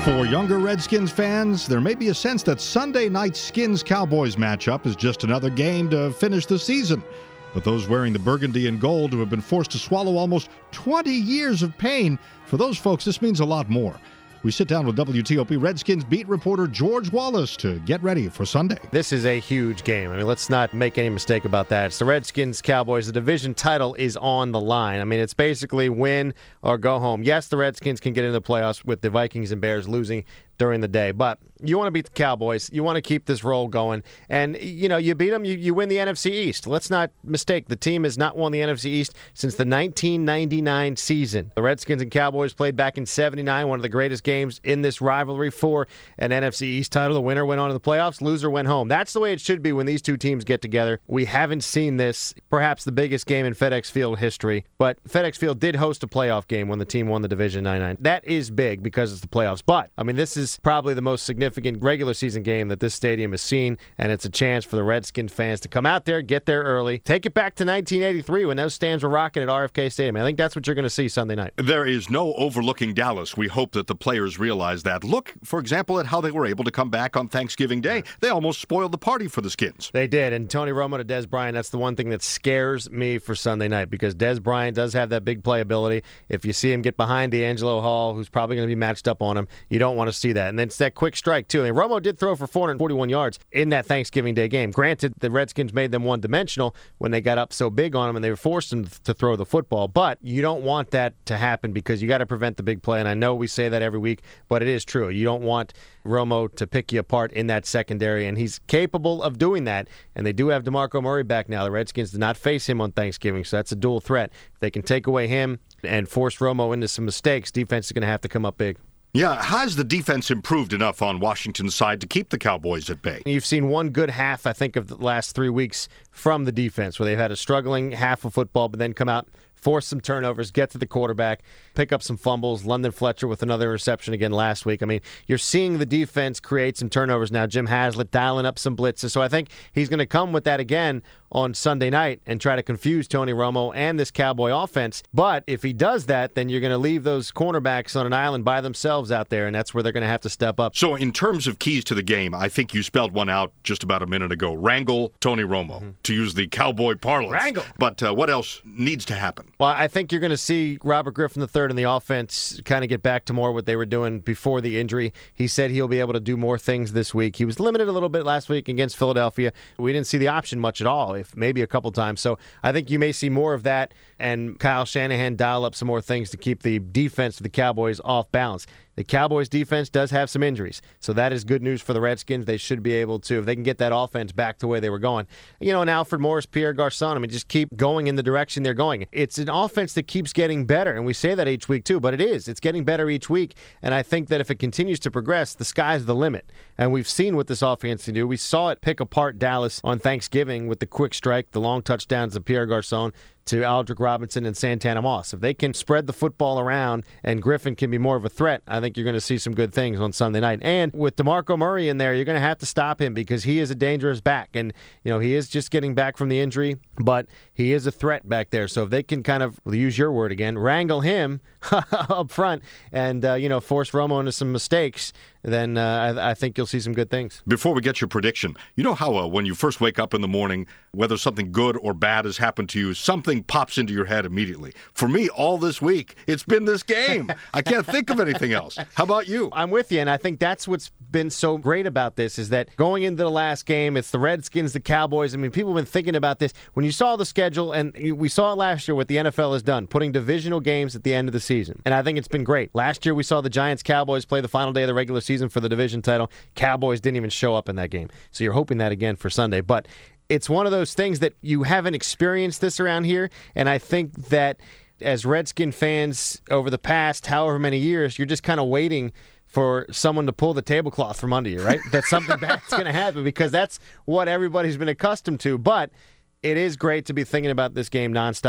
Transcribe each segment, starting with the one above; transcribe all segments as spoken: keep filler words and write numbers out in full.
For younger Redskins fans, there may be a sense that Sunday night's Skins-Cowboys matchup is just another game to finish the season. But those wearing the burgundy and gold who have been forced to swallow almost twenty years of pain, for those folks, this means a lot more. We sit down with W T O P Redskins beat reporter George Wallace to get ready for Sunday. This is a huge game. I mean, let's not make any mistake about that. It's the Redskins-Cowboys. The division title is on the line. I mean, it's basically win or go home. Yes, the Redskins can get into the playoffs with the Vikings and Bears losing during the day, but you want to beat the Cowboys. You want to keep this roll going. And, you know, you beat them, you, you win the N F C East. Let's not mistake. The team has not won the N F C East since the nineteen ninety-nine season. The Redskins and Cowboys played back in seventy-nine, one of the greatest games in this rivalry for an N F C East title. The winner went on to the playoffs, loser went home. That's the way it should be when these two teams get together. We haven't seen this, perhaps the biggest game in FedEx Field history, but FedEx Field did host a playoff game when the team won the division nine nine. That is big because it's the playoffs, but, I mean, this is probably the most significant regular season game that this stadium has seen, and it's a chance for the Redskins fans to come out there, get there early, take it back to nineteen eighty-three when those stands were rocking at R F K Stadium. I think that's what you're going to see Sunday night. There is no overlooking Dallas. We hope that the players realize that. Look, for example, at how they were able to come back on Thanksgiving Day. They almost spoiled the party for the Skins. They did, and Tony Romo to Dez Bryant, that's the one thing that scares me for Sunday night, because Dez Bryant does have that big playability. If you see him get behind D'Angelo Hall, who's probably going to be matched up on him, you don't want to see that. And then it's that quick strike, too. I mean, Romo did throw for four hundred forty-one yards in that Thanksgiving Day game. Granted, the Redskins made them one-dimensional when they got up so big on them and they forced them to throw the football. But you don't want that to happen because you got to prevent the big play. And I know we say that every week, but it is true. You don't want Romo to pick you apart in that secondary, and he's capable of doing that. And they do have DeMarco Murray back now. The Redskins did not face him on Thanksgiving, so that's a dual threat. If they can take away him and force Romo into some mistakes, defense is going to have to come up big. Yeah, has the defense improved enough on Washington's side to keep the Cowboys at bay? You've seen one good half, I think, of the last three weeks from the defense, where they've had a struggling half of football, but then come out, force some turnovers, get to the quarterback, pick up some fumbles. London Fletcher with another interception again last week. I mean, you're seeing the defense create some turnovers now. Jim Haslett dialing up some blitzes. So I think he's going to come with that again on Sunday night and try to confuse Tony Romo and this Cowboy offense. But if he does that, then you're going to leave those cornerbacks on an island by themselves out there, and that's where they're going to have to step up. So in terms of keys to the game, I think you spelled one out just about a minute ago. Wrangle Tony Romo, mm-hmm. to use the Cowboy parlance. Wrangle. But uh, what else needs to happen? Well, I think you're going to see Robert Griffin the third in the offense kind of get back to more what they were doing before the injury. He said he'll be able to do more things this week. He was limited a little bit last week against Philadelphia. We didn't see the option much at all, if maybe a couple times. So I think you may see more of that, and Kyle Shanahan dial up some more things to keep the defense of the Cowboys off balance. The Cowboys defense does have some injuries, so that is good news for the Redskins. They should be able to, if they can get that offense back to where they were going. You know, and Alfred Morris, Pierre Garçon, I mean, just keep going in the direction they're going. It's an offense that keeps getting better, and we say that each week too, but it is. It's getting better each week, and I think that if it continues to progress, the sky's the limit. And we've seen what this offense can do. We saw it pick apart Dallas on Thanksgiving with the quick strike, the long touchdowns of Pierre Garçon to Aldrick Robinson and Santana Moss. If they can spread the football around and Griffin can be more of a threat, I think you're going to see some good things on Sunday night. And with DeMarco Murray in there, you're going to have to stop him because he is a dangerous back. And, you know, he is just getting back from the injury, but he is a threat back there. So if they can kind of, we'll use your word again, wrangle him up front and, uh, you know, force Romo into some mistakes, then uh, I, I think you'll see some good things. Before we get your prediction, you know how uh, when you first wake up in the morning, whether something good or bad has happened to you, something pops into your head immediately. For me, all this week, it's been this game. I can't think of anything else. How about you? I'm with you, and I think that's what's been so great about this is that going into the last game, it's the Redskins, the Cowboys. I mean, people have been thinking about this. When you saw the schedule, and we saw it last year what the N F L has done, putting divisional games at the end of the season, and I think it's been great. Last year, we saw the Giants-Cowboys play the final day of the regular season season for the division title. Cowboys didn't even show up in that game. So you're hoping that again for Sunday. But it's one of those things that you haven't experienced this around here, and I think that as Redskin fans over the past however many years, you're just kind of waiting for someone to pull the tablecloth from under you, right? That something bad's going to happen because that's what everybody's been accustomed to. But it is great to be thinking about this game nonstop.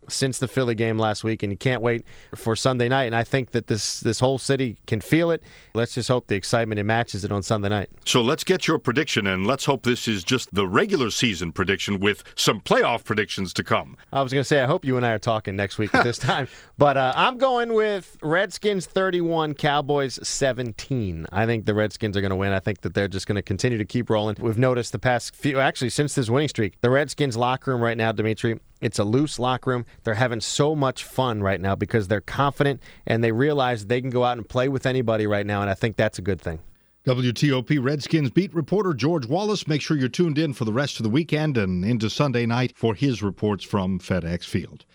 since the Philly game last week, and you can't wait for Sunday night. And I think that this this whole city can feel it. Let's just hope the excitement it matches it on Sunday night. So let's get your prediction, and let's hope this is just the regular season prediction with some playoff predictions to come. I was going to say, I hope you and I are talking next week at this time. But uh, I'm going with Redskins thirty-one, Cowboys seventeen. I think the Redskins are going to win. I think that they're just going to continue to keep rolling. We've noticed the past few, actually since this winning streak, the Redskins locker room right now, Dimitri, it's a loose locker room. They're having so much fun right now because they're confident and they realize they can go out and play with anybody right now, and I think that's a good thing. W T O P Redskins beat reporter George Wallace. Make sure you're tuned in for the rest of the weekend and into Sunday night for his reports from FedEx Field.